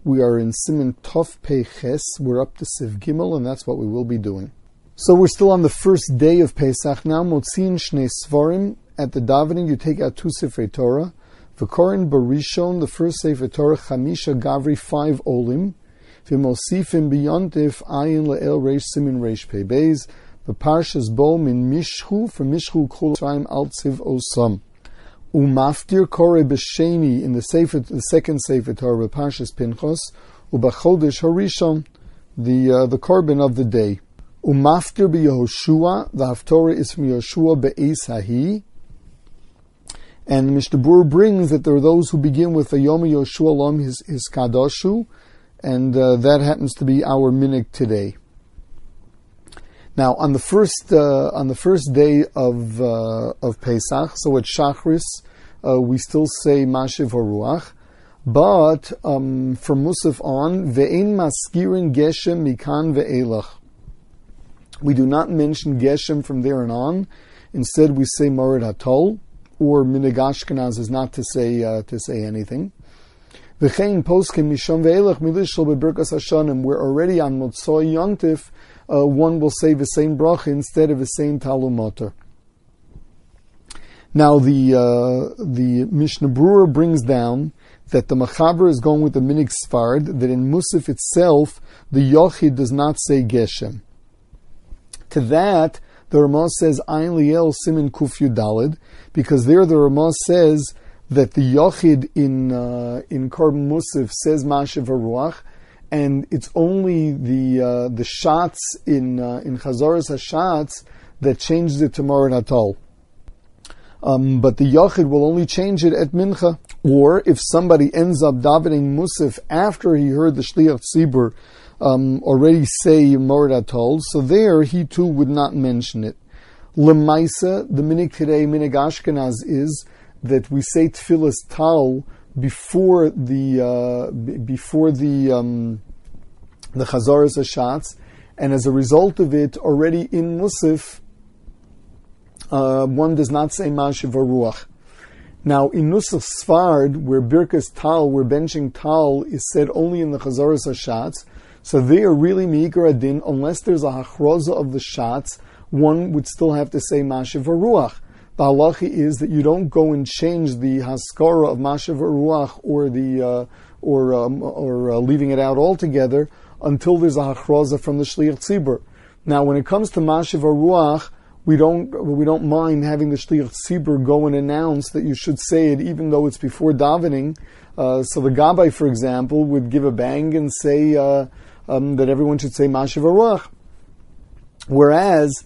We are in Siman Tov Pei Ches. We're up to Siv Gimel, and that's what we will be doing. So we're still on the first day of Pesach now. Motzin Shnei Svarim. At the davening, you take out 2 Sefer Torah. V'korin Barishon, the first Sefer Torah, Chamisha Gavri, 5 Olim. V'mosifim biyontif ayin le'el reish simin reish pei beis. V'parshas bo min mishchu, from mishchu kol tzrayim al tziv osam. Umaftir kore b'sheni, in the second Sefer Torah, Parshas Pinchos. U'bachodesh harishon, the korban of the day. Umaftir b'Yehoshua, the Haftorah is from Yehoshua be'ez hahi. And the Mishnah Berurah brings that there are those who begin with Vayom Yehoshua Lom his Kadoshu, and that happens to be our minhag today. Now, on the first day of Pesach, so at Shachris, we still say Mashiv Haruach, but from Musaf on, Ve'ein Maskirin Geshem Mikan Ve'elach. We do not mention Geshem from there and on. Instead, we say Mored Hatol, or Minhag Ashkenaz is not to say anything. V'chein poskim misham ve'elach milishol beberkas hashanim. We're already on Motzoi Yontif. One will say the same bracha instead of the same talumoter. Now the Mishnah Berurah brings down that the Machaber is going with the Minhag Sfard, that in Musaf itself the Yochid does not say Geshem. To that, the Ramah says Ayin Liel Simin Kuf Yudalid, because there the Ramah says that the Yochid in Korban Musaf says Mashiv Haruach, and it's only the shots in Chazaras HaShatz that changes it to Mored Hatol. But the Yochid will only change it at Mincha. Or if somebody ends up davening Musaf after he heard the Shliach Tzibur already say Mored Hatol, so there he too would not mention it. Lemaisa, the minhag today, Minhag Ashkenaz, is that we say Tfilas Tal before the Chazaras HaShatz, and as a result of it, already in Musaf, one does not say Mashiv Haruach. Now, in Nusach Sfard, where Birkas Tal, where benching Tal, is said only in the Chazaras HaShatz, so they are really Meikar Adin, unless there's a Hachroza of the Shatz, one would still have to say Mashiv Haruach. The halacha is that you don't go and change the Haskara of Mashiv Haruach or leaving it out altogether until there's a Hachroza from the Shliach Tzibur. Now, when it comes to Mashiv Haruach, we don't mind having the Shliach Tzibur go and announce that you should say it even though it's before davening. So the Gabbai, for example, would give a bang and say that everyone should say Mashiv Haruach. Whereas,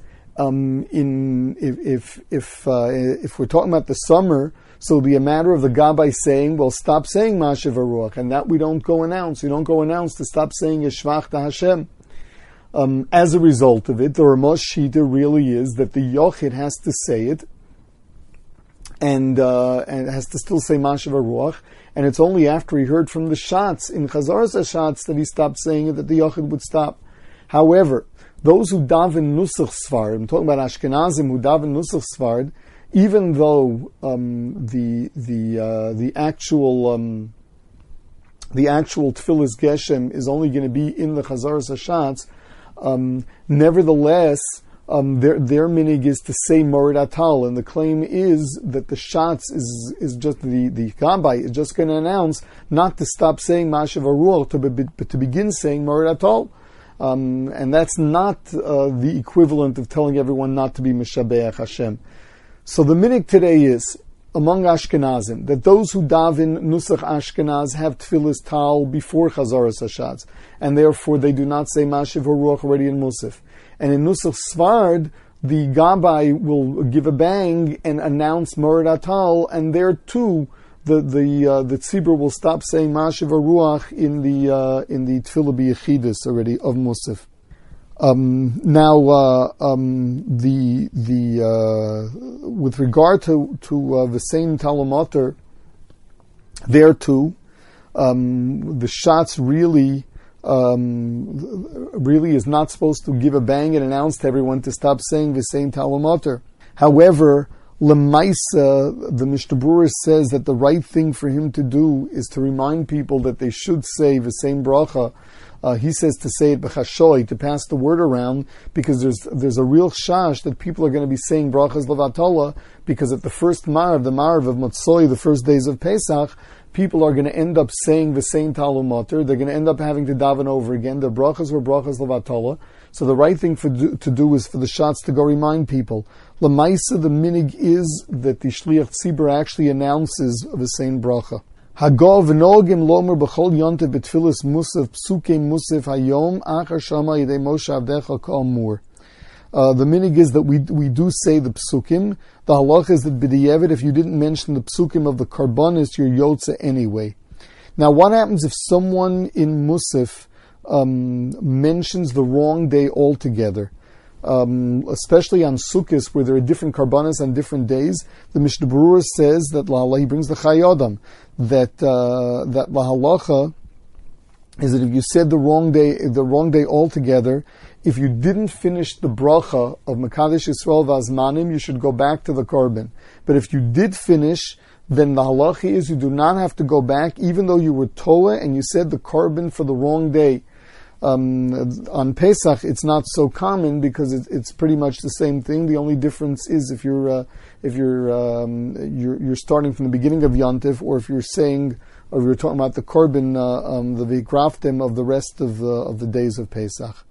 if we're talking about the summer, so it'll be a matter of the Gabbai saying, well, stop saying Mashiv Haruach, and that we don't go announce. We don't go announce to stop saying Yeshvach to Hashem. As a result of it, the Ramah Shita really is that the Yochid has to say it, and has to still say Mashiv Haruach, and it's only after he heard from the Shatz in Chazaras HaShatz that he stopped saying it, that the Yochid would stop. However, those who daven Nusach Sfard, I'm talking about Ashkenazim who daven Nusach Sfard, even though the actual Tfilas Geshem is only going to be in the Chazaras HaShatz, nevertheless, their minhag is to say Mored Hatol, and the claim is that the Shatz is just the Gabbai is just going to announce not to stop saying Mashiv Haruach, but to begin saying Mored Hatol. And that's not the equivalent of telling everyone not to be Mishabeach Hashem. So the minhag today is, among Ashkenazim, that those who daven Nusach Ashkenaz have Tfilas Tal before Chazaras HaShatz, and therefore they do not say Mashiv Haruach already in Musaf. And in Nusach Sfard, the Gabbai will give a bang and announce Mored Hatol, and there too, the Tzibur will stop saying Mashiv Haruach in the Tfilah B'Yechidus already of Musaf. With regard to the same Talumoter, there too, the Shatz really is not supposed to give a bang and announce to everyone to stop saying the same Talumoter. However, Lemaisa, the Mishnah Berurah says that the right thing for him to do is to remind people that they should say the same bracha. He says to say it b'chashoy, to pass the word around, because there's a real shash that people are going to be saying brachas levatala, because at the first Marav, the Marav of Motzoi, the first days of Pesach, people are going to end up saying the same Talmud Mater. They're going to end up having to daven over again. The brachas were brachas levatala. So the right thing to do is for the shots to go remind people. Lamaisa, the minig is that the Shliach Tzibur actually announces the same bracha. Hagav v'nogim lomer b'chol yontev b'tfilis musaf psuke musaf hayom achar shama yidei Moshe avdecha ka'amur. The minig is that we do say the psukim. The halach is that b'di'evet, if you didn't mention the psukim of the karbanis, you're yotze anyway. Now, what happens if someone in musaf mentions the wrong day altogether? Especially on Sukkot, where there are different karbanas on different days, the Mishnah Berurah says that he brings the Chayodam, that la halacha is that if you said the wrong day altogether, if you didn't finish the bracha of Mekadesh Yisrael Vazmanim, you should go back to the korban. But if you did finish, then the halacha is you do not have to go back, even though you were toa and you said the korban for the wrong day. On Pesach, it's not so common because it's pretty much the same thing. The only difference is if you're starting from the beginning of Yontif, or if you're saying, or you're talking about the korban, the vikraftim of the rest of the days of Pesach.